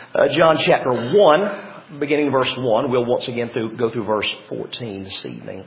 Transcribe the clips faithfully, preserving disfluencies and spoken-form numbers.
Uh, John chapter one, beginning verse one. We'll once again through, go through verse fourteen this evening.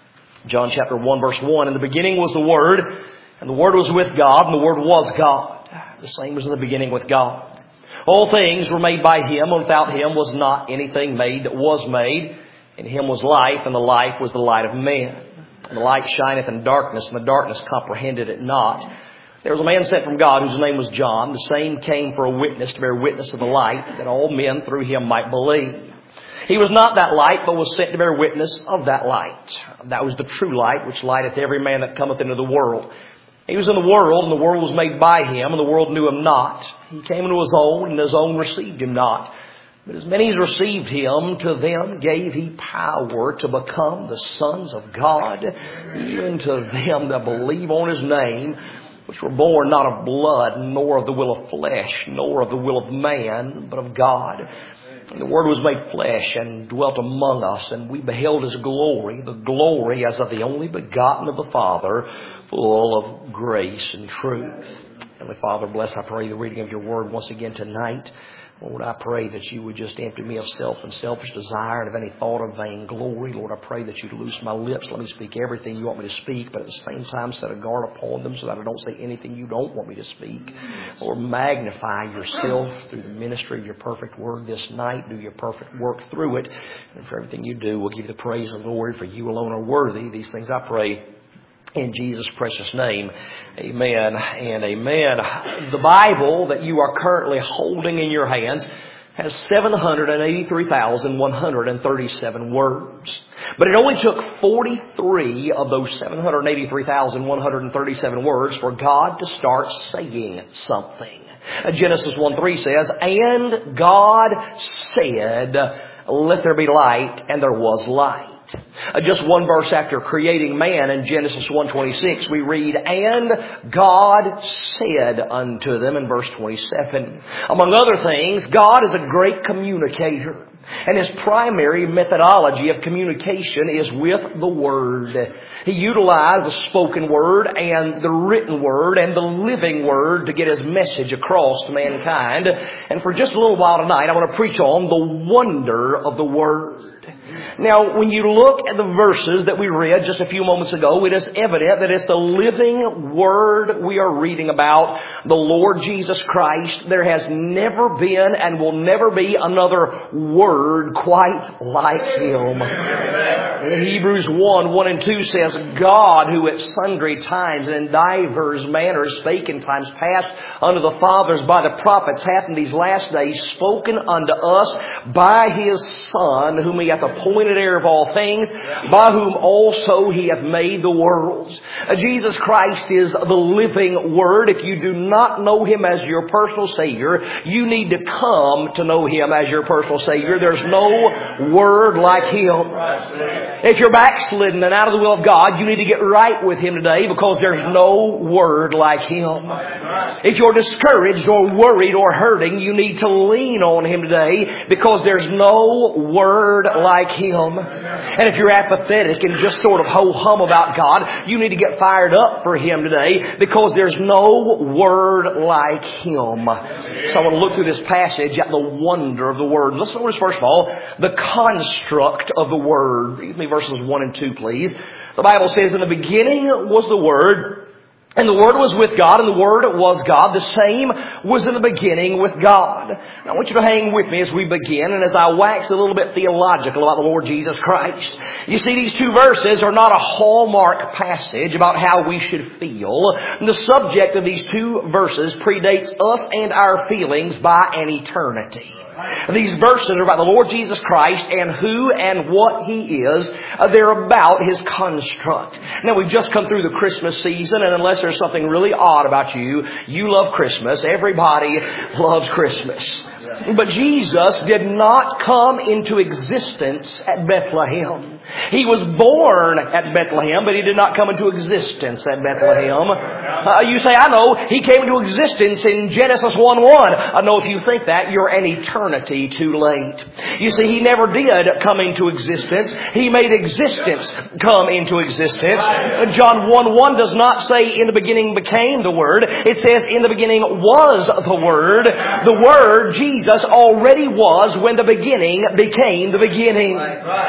John chapter one, verse one. In the beginning was the Word, and the Word was with God, and the Word was God. The same was in the beginning with God. All things were made by Him, and without Him was not anything made that was made. In Him was life, and the life was the light of men. And the light shineth in darkness, and the darkness comprehended it not. There was a man sent from God whose name was John. The same came for a witness, to bear witness of the light, that all men through him might believe. He was not that light, but was sent to bear witness of that light. That was the true light, which lighteth every man that cometh into the world. He was in the world, and the world was made by Him, and the world knew Him not. He came into His own, and His own received Him not. But as many as received Him, to them gave He power to become the sons of God, even to them that believe on His name, which were born not of blood, nor of the will of flesh, nor of the will of man, but of God. And the Word was made flesh and dwelt among us, and we beheld His glory, the glory as of the only begotten of the Father, full of grace and truth. Heavenly Father, bless, I pray, the reading of Your Word once again tonight. Lord, I pray that You would just empty me of self and selfish desire and of any thought of vainglory. Lord, I pray that You'd loose my lips. Let me speak everything You want me to speak, but at the same time set a guard upon them so that I don't say anything You don't want me to speak. Lord, magnify Yourself through the ministry of Your perfect word this night. Do Your perfect work through it. And for everything You do, we'll give You the praise and glory, for You alone are worthy. These things I pray in Jesus' precious name. Amen and amen. The Bible that you are currently holding in your hands has seven hundred eighty-three thousand one hundred thirty-seven words. But it only took forty-three of those seven hundred eighty-three thousand one hundred thirty-seven words for God to start saying something. Genesis one three says, "And God said, let there be light, and there was light." Uh, just one verse after creating man in Genesis one twenty-six, we read, "And God said unto them," in verse twenty-seven. Among other things, God is a great communicator. And His primary methodology of communication is with the Word. He utilized the spoken Word and the written Word and the living Word to get His message across to mankind. And for just a little while tonight, I want to preach on the wonder of the Word. Now, when you look at the verses that we read just a few moments ago, it is evident that it's the living Word we are reading about, the Lord Jesus Christ. There has never been and will never be another Word quite like Him. In Hebrews one, one and two says, "God, who at sundry times and in divers manners spake in times past unto the fathers by the prophets, hath in these last days spoken unto us by His Son, whom He hath appointed heir of all things, by whom also He hath made the worlds." Uh, Jesus Christ is the living Word. If you do not know Him as your personal Savior, you need to come to know Him as your personal Savior. There's no Word like Him. If you're backslidden and out of the will of God, you need to get right with Him today, because there's no Word like Him. If you're discouraged or worried or hurting, you need to lean on Him today, because there's no Word like Him. And if you're apathetic and just sort of ho-hum about God, you need to get fired up for Him today, because there's no Word like Him. So I want to look through this passage at the wonder of the Word. Let's notice first of all the construct of the Word. Read with me verses one and two, please. The Bible says, "In the beginning was the Word, and the Word was with God, and the Word was God. The same was in the beginning with God." Now I want you to hang with me as we begin, and as I wax a little bit theological about the Lord Jesus Christ. You see, these two verses are not a hallmark passage about how we should feel. The subject of these two verses predates us and our feelings by an eternity. These verses are about the Lord Jesus Christ and who and what He is. They're about His construct. Now, we've just come through the Christmas season, and unless there's something really odd about you, you love Christmas. Everybody loves Christmas. But Jesus did not come into existence at Bethlehem. He was born at Bethlehem, but He did not come into existence at Bethlehem. Uh, you say, I know, He came into existence in Genesis one one. I know if you think that, you're an eternity too late. You see, He never did come into existence. He made existence come into existence. John one one does not say, in the beginning became the Word. It says, in the beginning was the Word. The Word, Jesus, Jesus already was when the beginning became the beginning.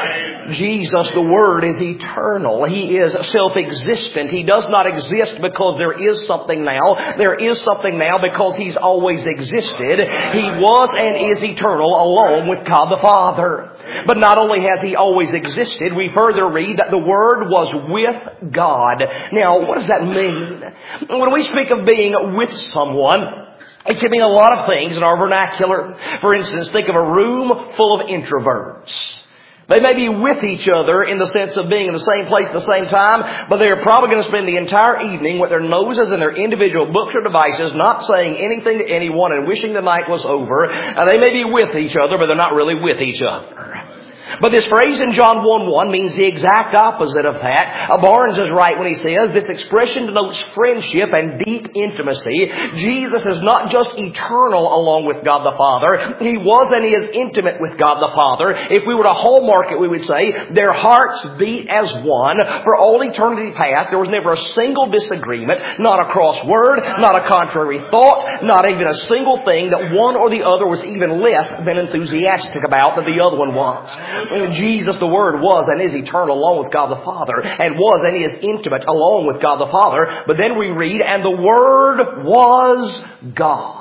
Jesus, the Word, is eternal. He is self-existent. He does not exist because there is something now. There is something now because He's always existed. He was and is eternal along with God the Father. But not only has He always existed, we further read that the Word was with God. Now, what does that mean? When we speak of being with someone, it can mean a lot of things in our vernacular. For instance, think of a room full of introverts. They may be with each other in the sense of being in the same place at the same time, but they're probably going to spend the entire evening with their noses in their individual books or devices, not saying anything to anyone and wishing the night was over. And they may be with each other, but they're not really with each other. But this phrase in John one one means the exact opposite of that. Barnes is right when he says this expression denotes friendship and deep intimacy. Jesus is not just eternal along with God the Father. He was and He is intimate with God the Father. If we were to hallmark it, we would say their hearts beat as one. For all eternity past, there was never a single disagreement, not a cross word, not a contrary thought, not even a single thing that one or the other was even less than enthusiastic about than the other one was. Jesus, the Word, was and is eternal along with God the Father, and was and is intimate along with God the Father. But then we read, and the Word was God.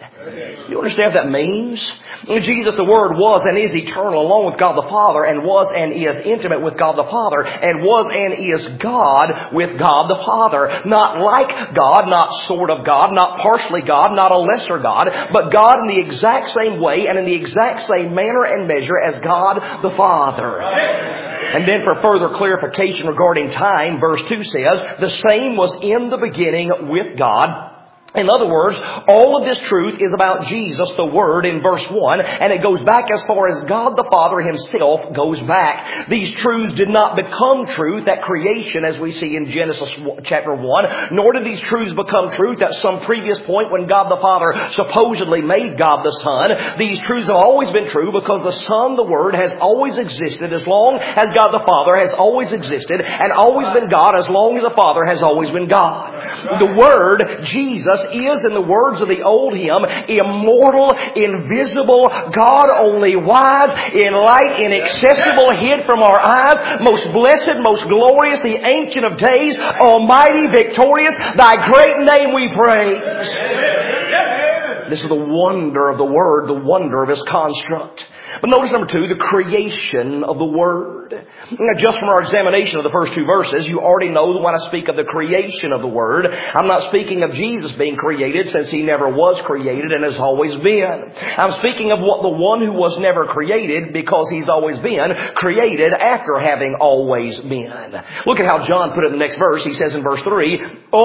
You understand what that means? Jesus, the Word, was and is eternal along with God the Father, and was and is intimate with God the Father, and was and is God with God the Father. Not like God, not sort of God, not partially God, not a lesser God, but God in the exact same way and in the exact same manner and measure as God the Father. And then for further clarification regarding time, verse two says, the same was in the beginning with God. In other words, all of this truth is about Jesus, the Word, in verse one, and it goes back as far as God the Father Himself goes back. These truths did not become truth at creation, as we see in Genesis chapter one, nor did these truths become truth at some previous point when God the Father supposedly made God the Son. These truths have always been true because the Son, the Word, has always existed as long as God the Father has always existed, and always been God as long as the Father has always been God. The Word, Jesus, is, in the words of the old hymn, immortal, invisible, God only wise, in light, inaccessible, hid from our eyes, most blessed, most glorious, the Ancient of Days, almighty, victorious, Thy great name we praise. This is the wonder of the Word, the wonder of His construct. But notice number two, the creation of the Word. Now, just from our examination of the first two verses, you already know that when I speak of the creation of the Word, I'm not speaking of Jesus being created, since He never was created and has always been. I'm speaking of what the one who was never created, because He's always been, created after having always been. Look at how John put it in the next verse. He says in verse three,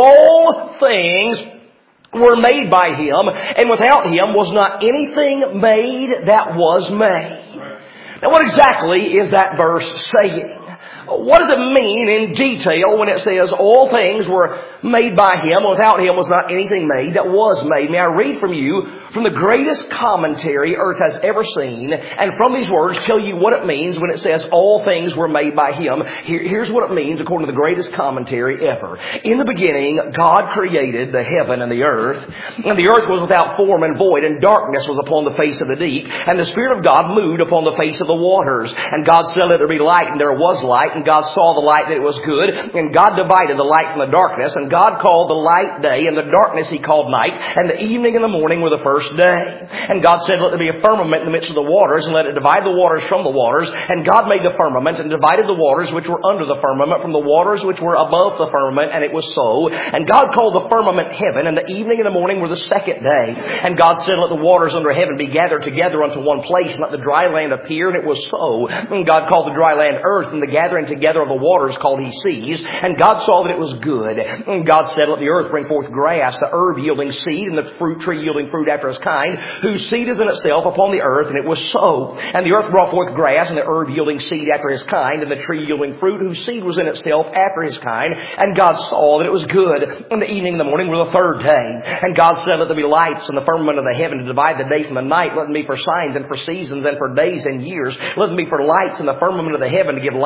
all things were made by Him, and without Him was not anything made that was made. Now, what exactly is that verse saying? What does it mean in detail when it says all things were made by Him, without Him was not anything made that was made? May I read from you from the greatest commentary earth has ever seen, and from these words tell you what it means when it says all things were made by Him. Here, here's what it means according to the greatest commentary ever. In the beginning, God created the heaven and the earth, and the earth was without form and void, and darkness was upon the face of the deep, and the Spirit of God moved upon the face of the waters. And God said, let there be light, and there was light. And God saw the light that it was good, and God divided the light from the darkness, and God called the light day, and the darkness He called night, and the evening and the morning were the first day. And God said, let there be a firmament in the midst of the waters, and let it divide the waters from the waters. And God made the firmament, and divided the waters which were under the firmament from the waters which were above the firmament, and it was so. And God called the firmament heaven, and the evening and the morning were the second day. And God said, let the waters under heaven be gathered together unto one place, and let the dry land appear, and it was so. And God called the dry land earth, and the gathering together of the waters called He seas. And God saw that it was good. And God said, let the earth bring forth grass, the herb yielding seed, and the fruit tree yielding fruit after his kind, whose seed is in itself upon the earth. And it was so. And the earth brought forth grass, and the herb yielding seed after his kind, and the tree yielding fruit, whose seed was in itself after his kind. And God saw that it was good. And the evening and the morning were the third day. And God said, let there be lights in the firmament of the heaven to divide the day from the night. Let them be for signs and for seasons and for days and years. Let them be for lights in the firmament of the heaven to give light upon the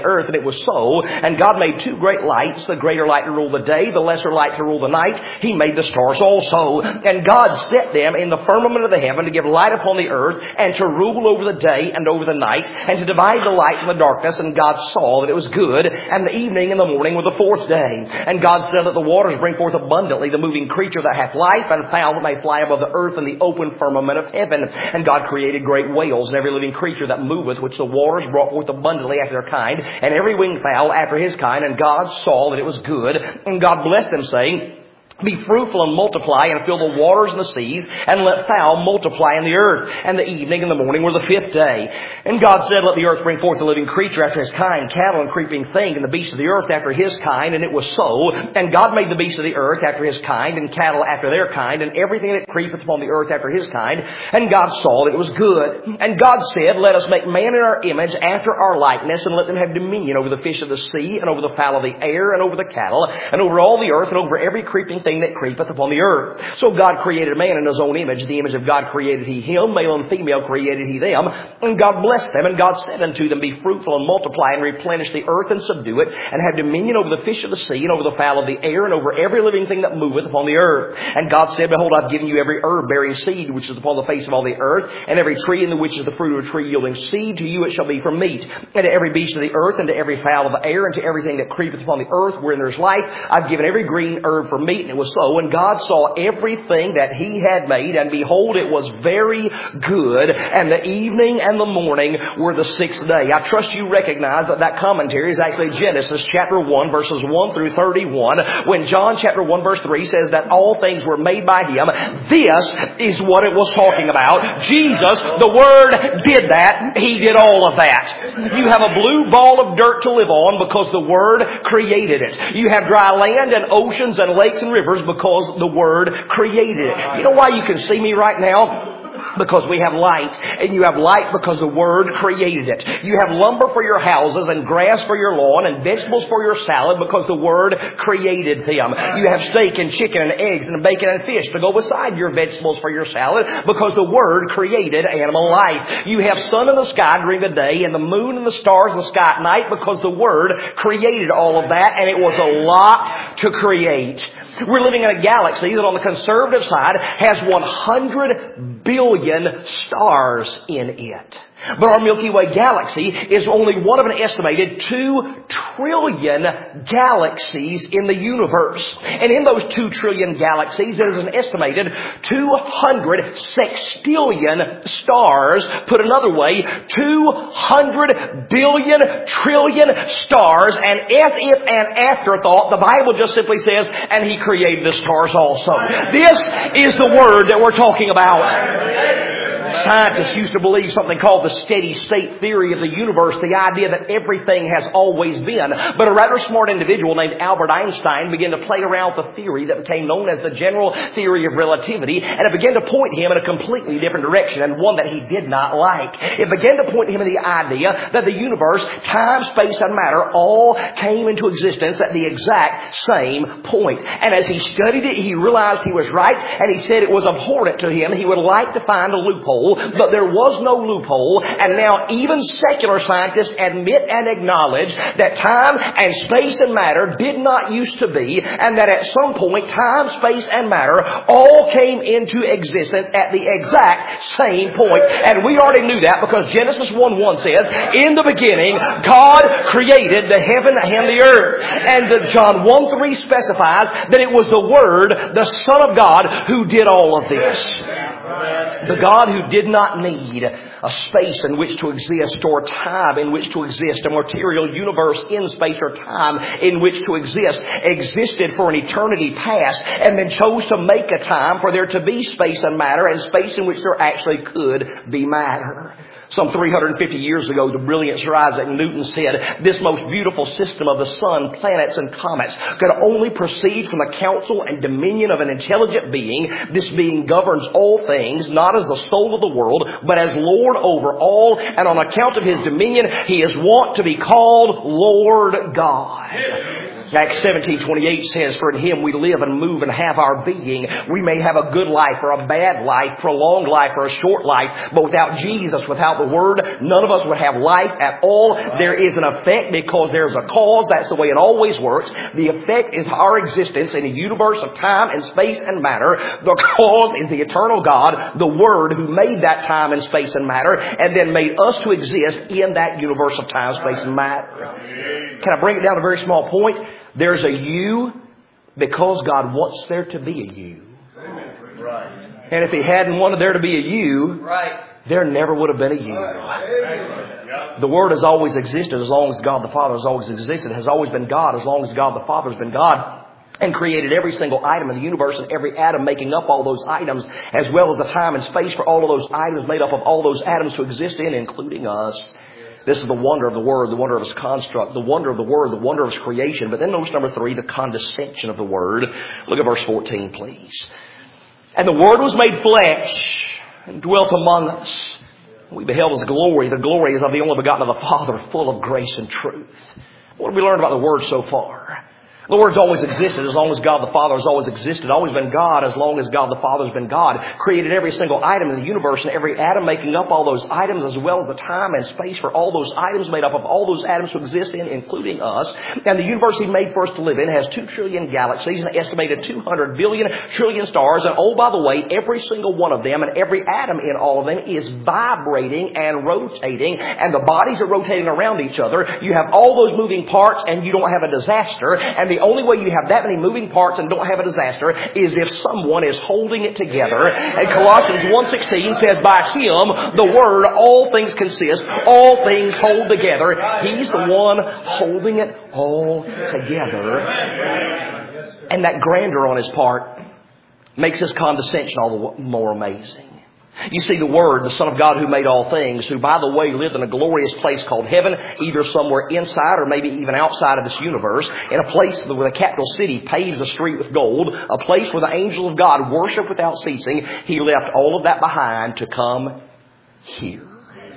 earth, and it was so. And God made two great lights, the greater light to rule the day, the lesser light to rule the night. He made the stars also. And God set them in the firmament of the heaven to give light upon the earth, and to rule over the day and over the night, and to divide the light from the darkness. And God saw that it was good. And the evening and the morning were the fourth day. And God said, let the waters bring forth abundantly the moving creature that hath life, and fowl that may fly above the earth in the open firmament of heaven. And God created great whales and every living creature that moveth, which the waters brought forth abundantly after their kind, and every winged fowl after his kind. And God saw that it was good. And God blessed them, saying, be fruitful and multiply, and fill the waters and the seas, and let fowl multiply in the earth. And the evening and the morning were the fifth day. And God said, let the earth bring forth a living creature after his kind, cattle and creeping thing, and the beasts of the earth after his kind. And it was so. And God made the beasts of the earth after his kind, and cattle after their kind, and everything that creepeth upon the earth after his kind. And God saw that it was good. And God said, let us make man in our image after our likeness, and let them have dominion over the fish of the sea, and over the fowl of the air, and over the cattle, and over all the earth, and over every creeping thing that creepeth upon the earth. So God created man in his own image. The image of God created he him. Male and female created he them. And God blessed them. And God said unto them, be fruitful and multiply, and replenish the earth, and subdue it, and have dominion over the fish of the sea, and over the fowl of the air, and over every living thing that moveth upon the earth. And God said, behold, I've given you every herb bearing seed which is upon the face of all the earth, and every tree in the which is the fruit of a tree yielding seed. To you it shall be for meat. And to every beast of the earth, and to every fowl of the air, and to everything that creepeth upon the earth wherein there is life, I've given every green herb for meat. And it was so. And God saw everything that he had made, and behold, it was very good. And the evening and the morning were the sixth day. I trust you recognize that that commentary is actually Genesis chapter one, verses one through thirty-one, when John chapter one, verse three says that all things were made by him. This is what it was talking about. Jesus, the Word, did that. He did all of that. You have a blue ball of dirt to live on because the Word created it. You have dry land and oceans and lakes and rivers because the Word created it. You know why you can see me right now? Because we have light, and you have light because the Word created it. You have lumber for your houses, and grass for your lawn, and vegetables for your salad because the Word created them. You have steak and chicken and eggs and bacon and fish to go beside your vegetables for your salad because the Word created animal life. You have sun in the sky during the day, and the moon and the stars in the sky at night because the Word created all of that, and it was a lot to create. We're living in a galaxy that on the conservative side has one hundred billion stars in it. But our Milky Way galaxy is only one of an estimated two trillion galaxies in the universe. And in those two trillion galaxies, there is an estimated two hundred sextillion stars. Put another way, two hundred billion trillion stars. And as if an afterthought, the Bible just simply says, and He created the stars also. This is the Word that we're talking about. Scientists used to believe something called the steady state theory of the universe, the idea that everything has always been. But a rather smart individual named Albert Einstein began to play around with a theory that became known as the general theory of relativity, and it began to point him in a completely different direction, and one that he did not like. It began to point him in the idea that the universe, time, space, and matter all came into existence at the exact same point. And as he studied it, he realized he was right, and he said it was abhorrent to him. He would like to find a loophole, but there was no loophole. And now even secular scientists admit and acknowledge that time and space and matter did not used to be, and that at some point time, space, and matter all came into existence at the exact same point. And we already knew that because Genesis one one says, in the beginning God created the heaven and the earth. And the John one three specifies that it was the Word, the Son of God, who did all of this. The God who did not need a space in which to exist, or time in which to exist, a material universe in space or time in which to exist, existed for an eternity past, and then chose to make a time for there to be space and matter, and space in which there actually could be matter. Some three hundred fifty years ago, the brilliant Sir Isaac Newton said, this most beautiful system of the sun, planets, and comets could only proceed from the counsel and dominion of an intelligent being. This being governs all things, not as the soul of the world, but as Lord over all. And on account of His dominion, He is wont to be called Lord God. Acts seventeen twenty-eight says, for in Him we live and move and have our being. We may have a good life or a bad life, prolonged life or a short life, but without Jesus, without the Word, none of us would have life at all. There is an effect because there's a cause. That's the way it always works. The effect is our existence in a universe of time and space and matter. The cause is the eternal God, the Word, who made that time and space and matter, and then made us to exist in that universe of time, space, and matter. Can I bring it down to a very small point? There's a you because God wants there to be a you. Right. And if He hadn't wanted there to be a you, right, there never would have been a you. Right. The Word has always existed as long as God the Father has always existed. It has always been God as long as God the Father has been God. And created every single item in the universe and every atom making up all those items, as well as the time and space for all of those items made up of all those atoms to exist in, including us. This is the wonder of the Word, the wonder of His construct, the wonder of the Word, the wonder of His creation. But then notice number three, the condescension of the Word. Look at verse fourteen, please. And the Word was made flesh and dwelt among us. We beheld His glory. The glory is of the only begotten of the Father, full of grace and truth. What have we learned about the Word so far? The Word's always existed as long as God the Father has always existed. Always been God as long as God the Father has been God. Created every single item in the universe and every atom making up all those items, as well as the time and space for all those items made up of all those atoms to exist in, including us. And the universe He made for us to live in has two trillion galaxies and an estimated two hundred billion trillion stars. And oh, by the way, every single one of them and every atom in all of them is vibrating and rotating. And the bodies are rotating around each other. You have all those moving parts and you don't have a disaster. And the The only way you have that many moving parts and don't have a disaster is if someone is holding it together. And Colossians one sixteen says, by Him, the Word, all things consist, all things hold together. He's the one holding it all together. And that grandeur on His part makes His condescension all the more amazing. You see, the Word, the Son of God who made all things, who, by the way, lived in a glorious place called heaven, either somewhere inside or maybe even outside of this universe, in a place where the capital city paves the street with gold, a place where the angels of God worship without ceasing. He left all of that behind to come here.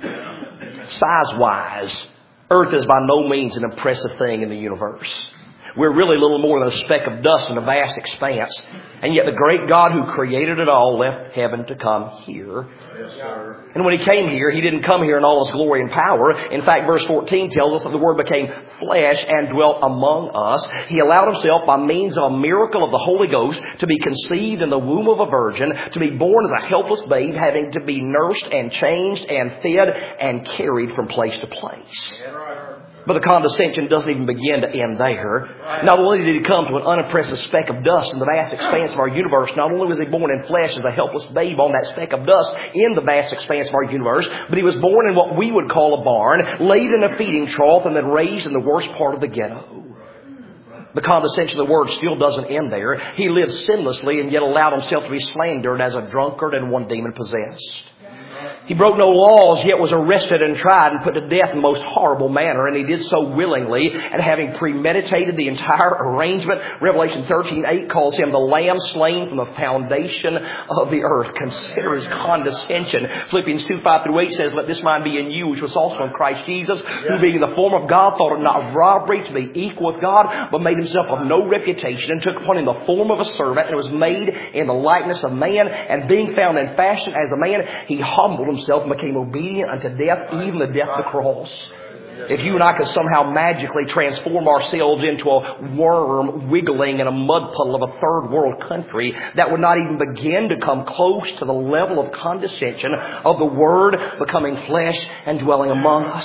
Size-wise, Earth is by no means an impressive thing in the universe. We're really little more than a speck of dust in a vast expanse. And yet the great God who created it all left heaven to come here. Yes, sir. And when He came here, He didn't come here in all His glory and power. In fact, verse fourteen tells us that the Word became flesh and dwelt among us. He allowed Himself, by means of a miracle of the Holy Ghost, to be conceived in the womb of a virgin, to be born as a helpless babe, having to be nursed and changed and fed and carried from place to place. Yes, but the condescension doesn't even begin to end there. Not only did He come to an unimpressive speck of dust in the vast expanse of our universe, not only was He born in flesh as a helpless babe on that speck of dust in the vast expanse of our universe, but He was born in what we would call a barn, laid in a feeding trough, and then raised in the worst part of the ghetto. The condescension of the Word still doesn't end there. He lived sinlessly and yet allowed Himself to be slandered as a drunkard and one demon possessed. He broke no laws, yet was arrested and tried and put to death in the most horrible manner. And He did so willingly, and having premeditated the entire arrangement. Revelation thirteen eight calls Him the Lamb slain from the foundation of the earth. Consider His condescension. Philippians two five through eight says, let this mind be in you, which was also in Christ Jesus, who being in the form of God, thought it not robbery to be equal with God, but made Himself of no reputation, and took upon Him the form of a servant, and was made in the likeness of man. And being found in fashion as a man, He humbled Himself and became obedient unto death, even the death of the cross. If you and I could somehow magically transform ourselves into a worm wiggling in a mud puddle of a third world country, that would not even begin to come close to the level of condescension of the Word becoming flesh and dwelling among us.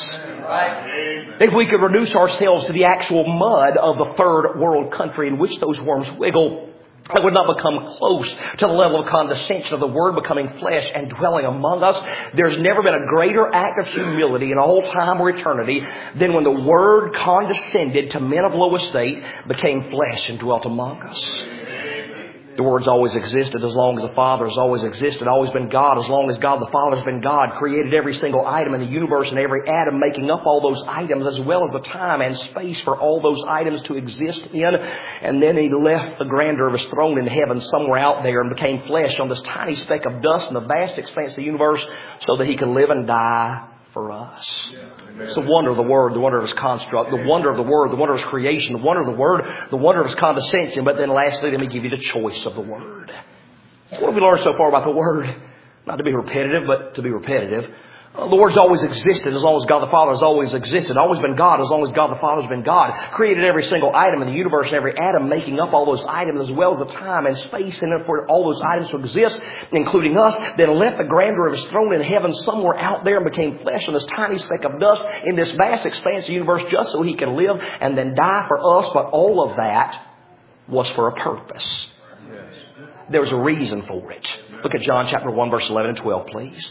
If we could reduce ourselves to the actual mud of the third world country in which those worms wiggle, that would not become close to the level of condescension of the Word becoming flesh and dwelling among us. There's never been a greater act of humility in all time or eternity than when the Word condescended to men of low estate, became flesh and dwelt among us. The Word's always existed as long as the Father has always existed. Always been God as long as God the Father has been God. Created every single item in the universe and every atom making up all those items, as well as the time and space for all those items to exist in. And then He left the grandeur of His throne in heaven somewhere out there and became flesh on this tiny speck of dust in the vast expanse of the universe so that He could live and die for us. us. It's the wonder of the Word, the wonder of His construct, the wonder of the Word, the wonder of His creation, the wonder of the Word, the wonder of His condescension. But then lastly, let me give you the choice of the Word. What have we learned so far about the Word? Not to be repetitive, but to be repetitive. Uh, the Word's always existed as long as God the Father has always existed. Always been God as long as God the Father has been God. Created every single item in the universe and every atom making up all those items, as well as the time and space in it for all those items to exist, including us. Then left the grandeur of His throne in heaven somewhere out there and became flesh on this tiny speck of dust in this vast expanse of the universe just so He can live and then die for us. But all of that was for a purpose. There was a reason for it. Look at John chapter one, verse eleven and twelve, please.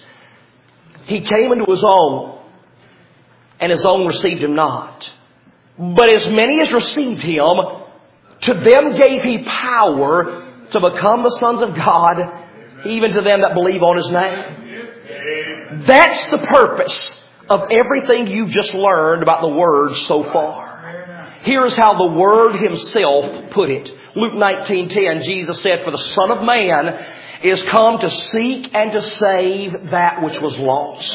He came into His own, and His own received Him not. But as many as received Him, to them gave He power to become the sons of God, even to them that believe on His name. That's the purpose of everything you've just learned about the Word so far. Here's how the Word Himself put it. Luke nineteen ten, Jesus said, "For the Son of Man is come to seek and to save that which was lost."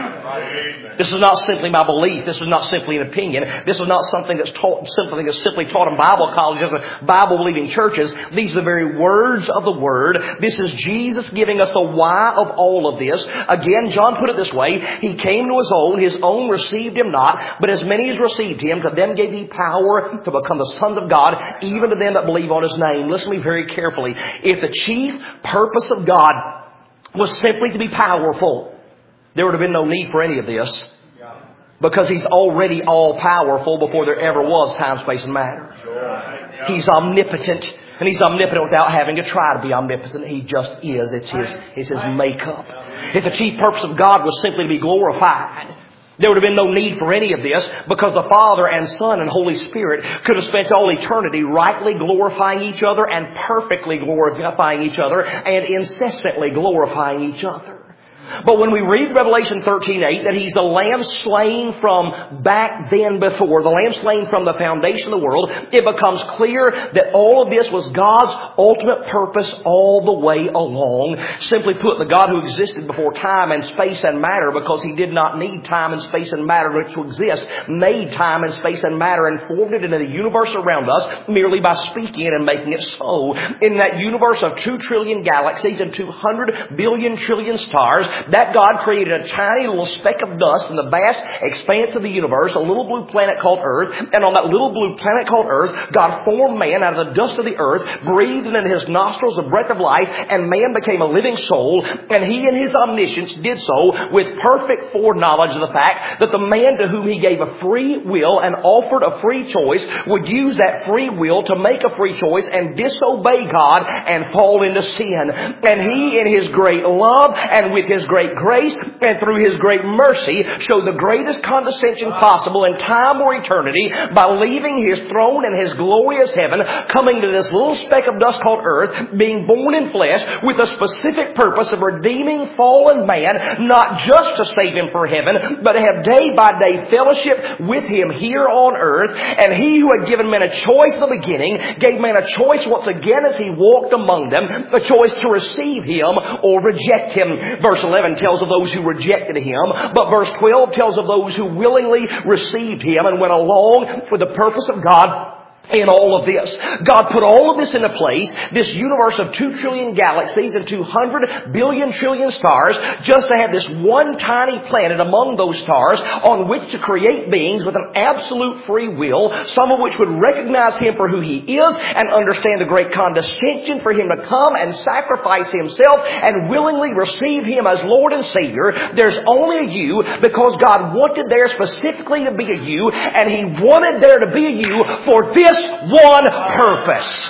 This is not simply my belief. This is not simply an opinion. This is not something that's taught, something that's simply taught in Bible colleges and Bible-believing churches. These are the very words of the Word. This is Jesus giving us the why of all of this. Again, John put it this way. He came to His own. His own received Him not. But as many as received Him, to them gave He power to become the sons of God, even to them that believe on His name. Listen to me very carefully. If the chief purpose of God was simply to be powerful, there would have been no need for any of this, because He's already all powerful before there ever was time, space, and matter. He's omnipotent, and He's omnipotent without having to try to be omnipotent. He just is. It's His, it's His makeup. If the chief purpose of God was simply to be glorified, there would have been no need for any of this, because the Father and Son and Holy Spirit could have spent all eternity rightly glorifying each other and perfectly glorifying each other and incessantly glorifying each other. But when we read Revelation thirteen eight, that He's the Lamb slain from back then before, the Lamb slain from the foundation of the world, it becomes clear that all of this was God's ultimate purpose all the way along. Simply put, the God who existed before time and space and matter, because He did not need time and space and matter to exist, made time and space and matter and formed it into the universe around us merely by speaking it and making it so. In that universe of two trillion galaxies and two hundred billion trillion stars, that God created a tiny little speck of dust in the vast expanse of the universe, a little blue planet called Earth. And on that little blue planet called Earth, God formed man out of the dust of the earth, breathed into his nostrils the breath of life, and man became a living soul. And He in His omniscience did so with perfect foreknowledge of the fact that the man to whom He gave a free will and offered a free choice would use that free will to make a free choice and disobey God and fall into sin. And He in His great love and with His great grace and through His great mercy showed the greatest condescension possible in time or eternity by leaving His throne and His glorious heaven, coming to this little speck of dust called earth, being born in flesh with a specific purpose of redeeming fallen man, not just to save him for heaven, but to have day by day fellowship with Him here on earth. And He who had given men a choice in the beginning gave man a choice once again as He walked among them, a choice to receive Him or reject Him. Verse eleven tells of those who rejected Him, but verse twelve tells of those who willingly received Him and went along with the purpose of God in all of this. God put all of this into place, this universe of two trillion galaxies and two hundred billion trillion stars, just to have this one tiny planet among those stars on which to create beings with an absolute free will, some of which would recognize Him for who He is and understand the great condescension for Him to come and sacrifice Himself and willingly receive Him as Lord and Savior. There's only a you because God wanted there specifically to be a you, and He wanted there to be a you for this one purpose.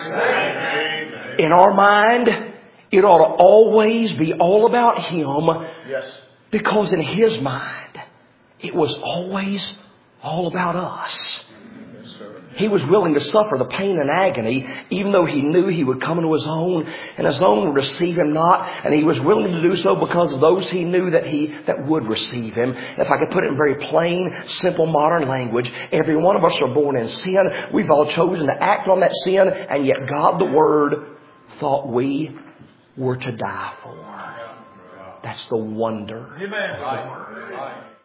In our mind, it ought to always be all about Him, Yes. because in His mind, it was always all about us. He was willing to suffer the pain and agony, even though He knew He would come into His own, and His own would receive Him not. And He was willing to do so because of those He knew that He that would receive Him. If I could put it in very plain, simple, modern language, every one of us are born in sin. We've all chosen to act on that sin, and yet God the Word thought we were to die for. That's the wonder of the Word.